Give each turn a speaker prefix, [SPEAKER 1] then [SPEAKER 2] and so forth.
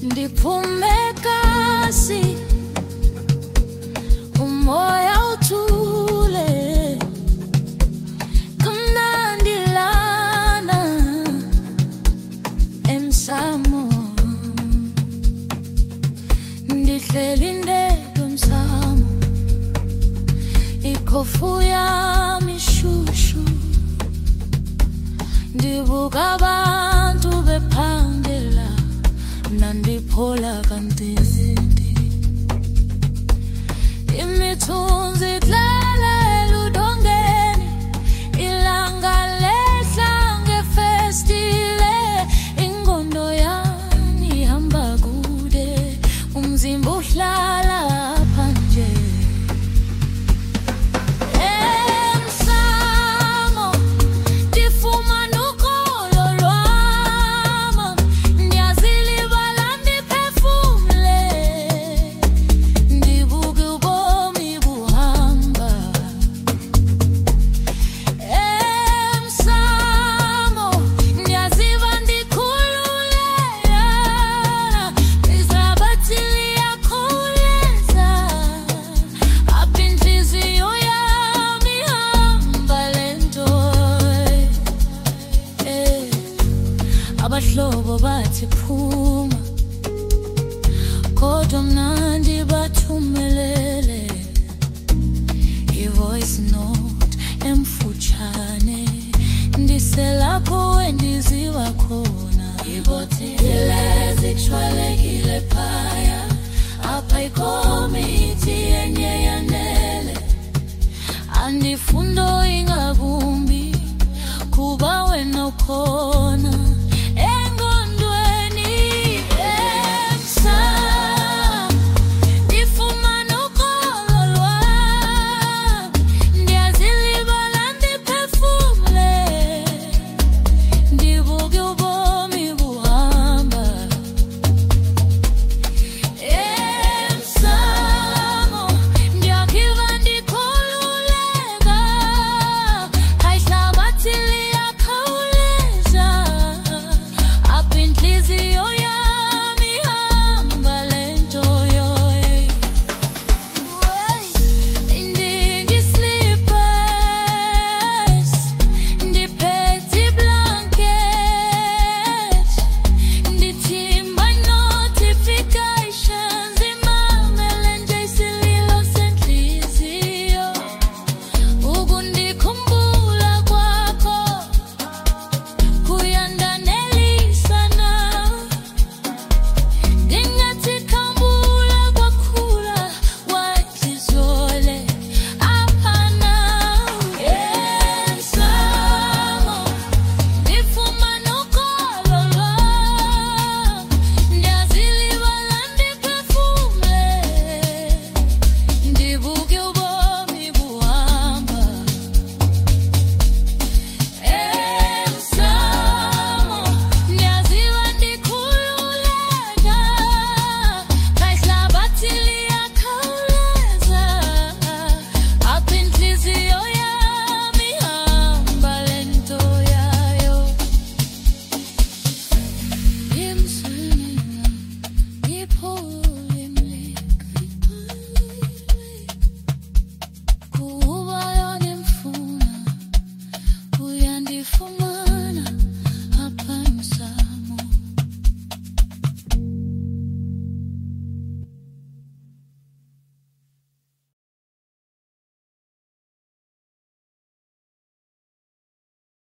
[SPEAKER 1] Ndiphume kasi umoya uthule kumnandi lana emsamo ndihleli ndedwa emsamo ikhofu yami ishushu ndibuka abantu bephangela nandiphola kantizindi imithunzi idlalela udongeni ilanga lehla ngefestile ingqondo yami ihamba kude umzimba uhlala phandle emsamo ndifumana ukholo lwami ndiyazilibala ndiphefumle ndibuke ubomi buhamba emsamo ndiyaziva ndikhululeka ihlabathi liyakhawuleza apha inhliziyo yami ihamba lento abahlobo bathi phuma kodwa mnandi bathumelele i-voice note emfutshane ndiselapho endiziwa khona ibothile zithwele